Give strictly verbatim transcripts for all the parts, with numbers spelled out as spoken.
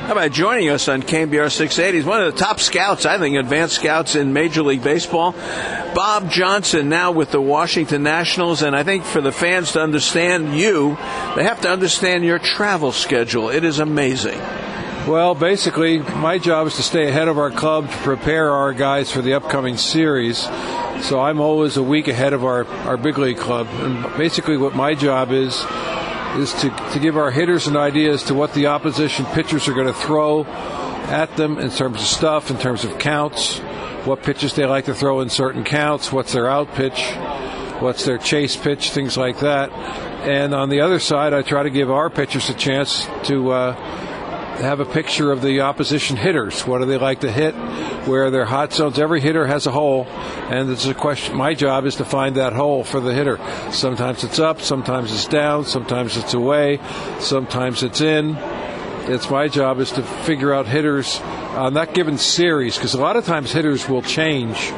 How about joining us on K B R six eighty? He's one of the top scouts, I think, advanced scouts in Major League Baseball. Bob Johnson, now with the Washington Nationals, and I think for the fans to understand you, they have to understand your travel schedule. It is amazing. Well, basically, my job is to stay ahead of our club to prepare our guys for the upcoming series. So I'm always a week ahead of our, our big league club. And basically what my job is, is to, to give our hitters an idea as to what the opposition pitchers are going to throw at them in terms of stuff, in terms of counts, what pitches they like to throw in certain counts, what's their out pitch, what's their chase pitch, things like that. And on the other side, I try to give our pitchers a chance to uh, have a picture of the opposition hitters. What do they like to hit? Where are their hot zones? Every hitter has a hole, and it's a question. My job is to find that hole for the hitter. Sometimes it's up, sometimes it's down, sometimes it's away, sometimes it's in. It's my job is to figure out hitters on that given series, because a lot of times hitters will change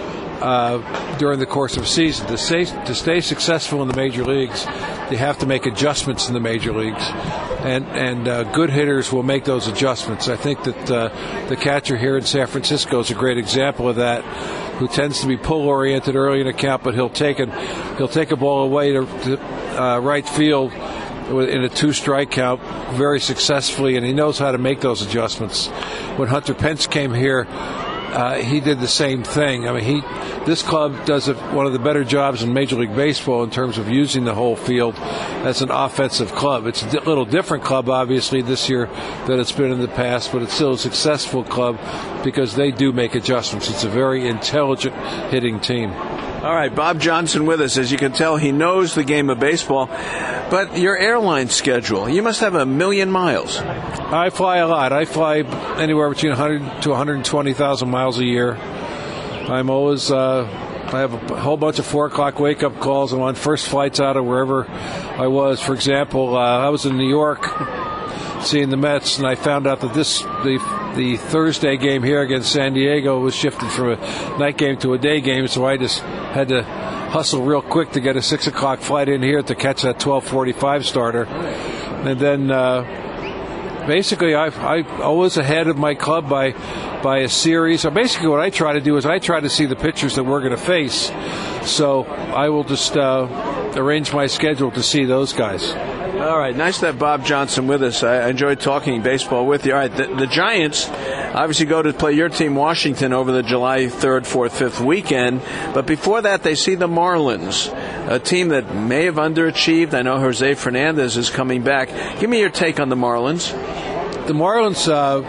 uh, during the course of a season. To stay, to stay successful in the major leagues, you have to make adjustments in the major leagues. And, and uh, good hitters will make those adjustments. I think that uh, the catcher here in San Francisco is a great example of that, who tends to be pull-oriented early in a count, but he'll take a, he'll take a ball away to, to uh, right field in a two-strike count very successfully, and he knows how to make those adjustments. When Hunter Pence came here, Uh, he did the same thing. I mean, he this club does a, one of the better jobs in Major League Baseball in terms of using the whole field as an offensive club. It's a di- little different club, obviously, this year than it's been in the past, but it's still a successful club because they do make adjustments. It's a very intelligent hitting team. All right, Bob Johnson with us. As you can tell, he knows the game of baseball. But your airline schedule, you must have a million miles. I fly a lot. I fly anywhere between one hundred to one hundred twenty thousand miles a year. I'm always, uh, I have a whole bunch of four o'clock wake-up calls. I'm on first flights out of wherever I was. For example, uh, I was in New York seeing the Mets, and I found out that this the the Thursday game here against San Diego was shifted from a night game to a day game, so I just had to hustle real quick to get a six o'clock flight in here to catch that twelve forty-five starter. And then uh, basically I I always ahead of my club by by a series. So basically what I try to do is I try to see the pitchers that we're going to face, so I will just uh, arrange my schedule to see those guys. All right, nice to have Bob Johnson with us. I enjoyed talking baseball with you. All right, the, the Giants obviously go to play your team, Washington, over the July third, fourth, fifth weekend. But before that, they see the Marlins, a team that may have underachieved. I know Jose Fernandez is coming back. Give me your take on the Marlins. The Marlins uh,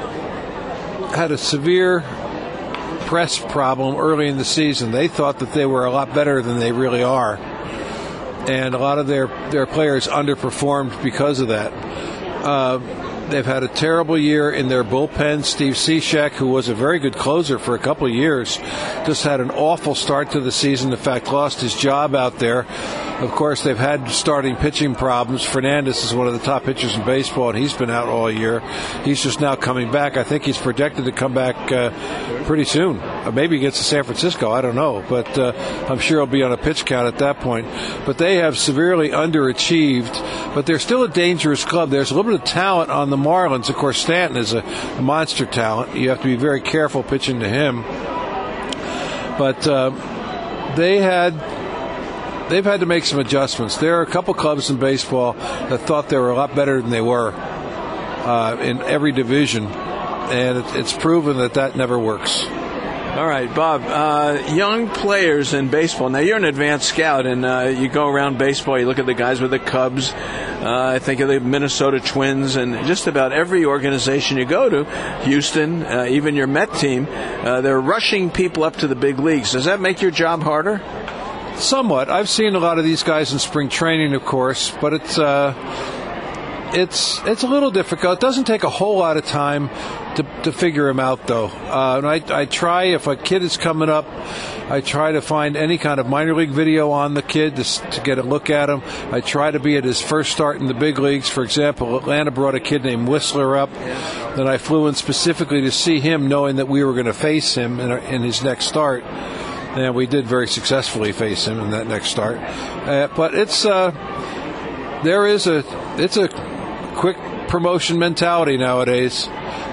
had a severe press problem early in the season. They thought that they were a lot better than they really are. And a lot of their, their players underperformed because of that. Uh, they've had a terrible year in their bullpen. Steve Cishek, who was a very good closer for a couple of years, just had an awful start to the season. In fact, lost his job out there. Of course, they've had starting pitching problems. Fernandez is one of the top pitchers in baseball, and he's been out all year. He's just now coming back. I think he's projected to come back uh, pretty soon. Uh, maybe against San Francisco. I don't know. But uh, I'm sure he'll be on a pitch count at that point. But they have severely underachieved. But they're still a dangerous club. There's a little bit of talent on the Marlins. Of course, Stanton is a monster talent. You have to be very careful pitching to him. But uh, they had... They've had to make some adjustments. There are a couple clubs in baseball that thought they were a lot better than they were uh, in every division, and it, it's proven that that never works. All right, Bob, uh, young players in baseball. Now, you're an advanced scout, and uh, you go around baseball, you look at the guys with the Cubs, uh, I think of the Minnesota Twins, and just about every organization you go to, Houston, uh, even your Met team, uh, they're rushing people up to the big leagues. Does that make your job harder? Somewhat. I've seen a lot of these guys in spring training, of course, but it's uh, it's it's a little difficult. It doesn't take a whole lot of time to to figure them out, though. Uh, and I I try, if a kid is coming up, I try to find any kind of minor league video on the kid to, to get a look at him. I try to be at his first start in the big leagues. For example, Atlanta brought a kid named Whistler up, and I flew in specifically to see him, knowing that we were going to face him in, in his next start. And we did very successfully face him in that next start. Uh, but it's uh, there is a it's a quick promotion mentality nowadays.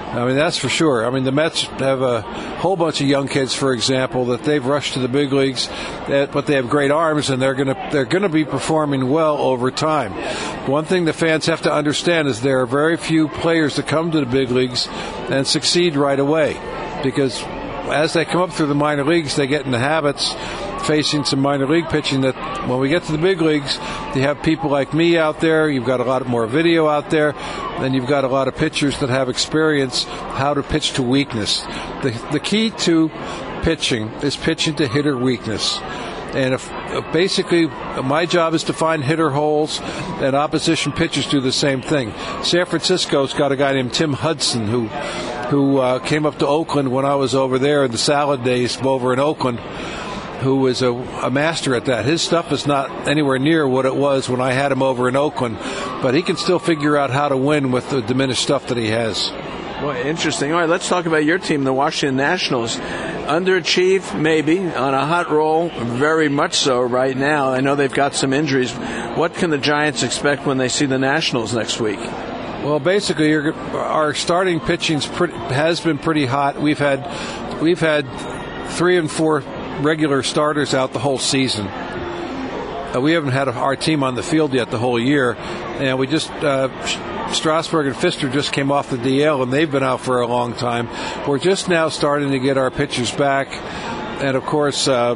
I mean, that's for sure. I mean, the Mets have a whole bunch of young kids, for example, that they've rushed to the big leagues, but they have great arms, and they're going to they're going to be performing well over time. One thing the fans have to understand is there are very few players that come to the big leagues and succeed right away, because as they come up through the minor leagues, they get into habits facing some minor league pitching that when we get to the big leagues, you have people like me out there, you've got a lot more video out there, and you've got a lot of pitchers that have experience how to pitch to weakness. The, the key to pitching is pitching to hitter weakness. And if, basically, my job is to find hitter holes, and opposition pitchers do the same thing. San Francisco's got a guy named Tim Hudson who who uh, came up to Oakland when I was over there in the salad days over in Oakland, who was a, a master at that. His stuff is not anywhere near what it was when I had him over in Oakland, but he can still figure out how to win with the diminished stuff that he has. Well, interesting. All right, let's talk about your team, the Washington Nationals. Underachieved, maybe, on a hot roll, very much so right now. I know they've got some injuries. What can the Giants expect when they see the Nationals next week? Well, basically, you're, our starting pitching has been pretty hot. We've had we've had three and four regular starters out the whole season. Uh, we haven't had our team on the field yet the whole year, and we just uh, Strasburg and Pfister just came off the D L, and they've been out for a long time. We're just now starting to get our pitchers back, and of course, uh,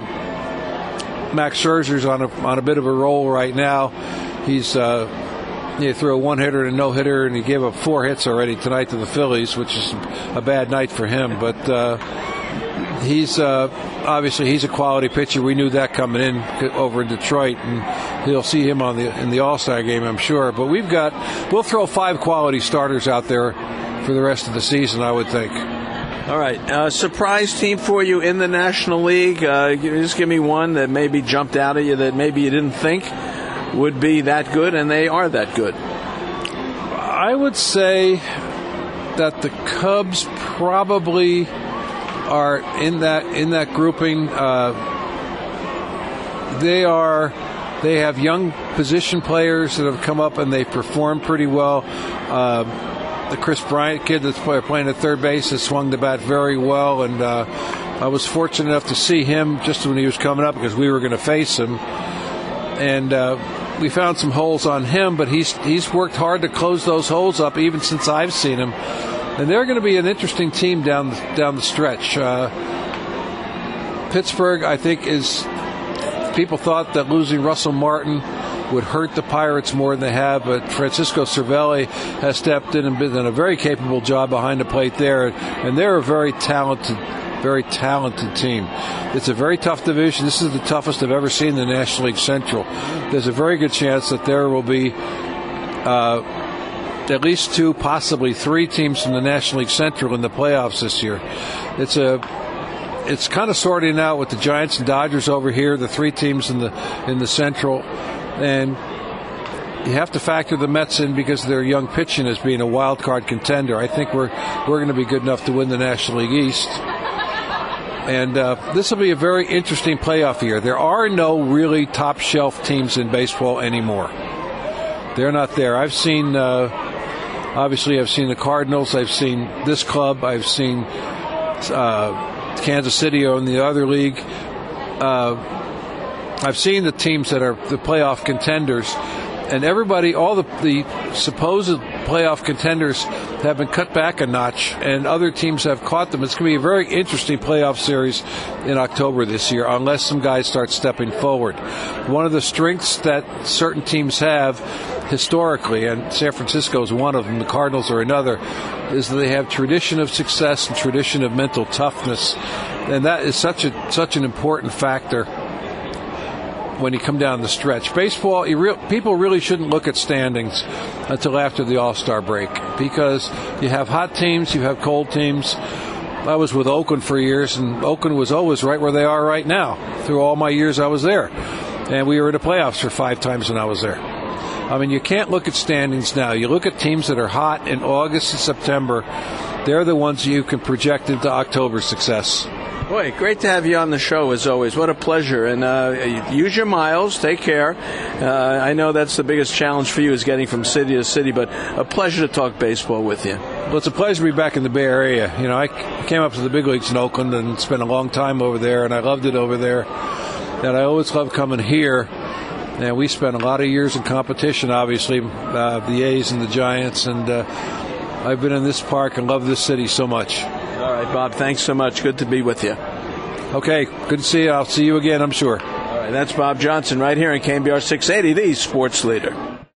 Max Scherzer's on a on a bit of a roll right now. He's uh, he threw a one hitter and a no hitter, and he gave up four hits already tonight to the Phillies, which is a bad night for him, but. Uh, He's uh, obviously he's a quality pitcher. We knew that coming in over in Detroit, and you'll see him on the in the All-Star game, I'm sure. But we've got we'll throw five quality starters out there for the rest of the season, I would think. All right, uh, surprise team for you in the National League. Uh, just give me one that maybe jumped out at you that maybe you didn't think would be that good, and they are that good. I would say that the Cubs probably are in that in that grouping. Uh, they are they have young position players that have come up and they perform pretty well. Uh, the Chris Bryant kid that's play, playing at third base has swung the bat very well, and uh, I was fortunate enough to see him just when he was coming up because we were going to face him, and uh, we found some holes on him, but he's he's worked hard to close those holes up even since I've seen him. And they're going to be an interesting team down the, down the stretch. Uh, Pittsburgh, I think, is people thought that losing Russell Martin would hurt the Pirates more than they have, but Francisco Cervelli has stepped in and done a very capable job behind the plate there, and they're a very talented, very talented team. It's a very tough division. This is the toughest I've ever seen in the National League Central. There's a very good chance that there will be Uh, at least two, possibly three teams from the National League Central in the playoffs this year. It's a, it's kind of sorting out with the Giants and Dodgers over here, the three teams in the in the Central, and you have to factor the Mets in because of their young pitching as being a wild card contender. I think we're we're going to be good enough to win the National League East. And uh, this will be a very interesting playoff year. There are no really top shelf teams in baseball anymore. They're not there. I've seen. Uh, Obviously, I've seen the Cardinals. I've seen this club. I've seen uh, Kansas City in the other league. Uh, I've seen the teams that are the playoff contenders, and everybody, all the, the supposed playoff contenders have been cut back a notch, and other teams have caught them. It's going to be a very interesting playoff series in October this year, unless some guys start stepping forward. One of the strengths that certain teams have historically, and San Francisco is one of them, the Cardinals are another, is that they have tradition of success and tradition of mental toughness, and that is such a such an important factor when you come down the stretch. Baseball, you re- people really shouldn't look at standings until after the All-Star break because you have hot teams, you have cold teams. I was with Oakland for years, and Oakland was always right where they are right now through all my years I was there. And we were in the playoffs for five times when I was there. I mean, you can't look at standings now. You look at teams that are hot in August and September. They're the ones you can project into October success. Boy, great to have you on the show as always. What a pleasure. And uh, use your miles. Take care. Uh, I know that's the biggest challenge for you is getting from city to city, but a pleasure to talk baseball with you. Well, it's a pleasure to be back in the Bay Area. You know, I came up to the big leagues in Oakland and spent a long time over there, and I loved it over there. And I always loved coming here. And we spent a lot of years in competition, obviously, uh, the A's and the Giants. And uh, I've been in this park and love this city so much. All right, Bob, thanks so much. Good to be with you. Okay, good to see you. I'll see you again, I'm sure. All right, that's Bob Johnson right here on K N B R six eighty, the sports leader.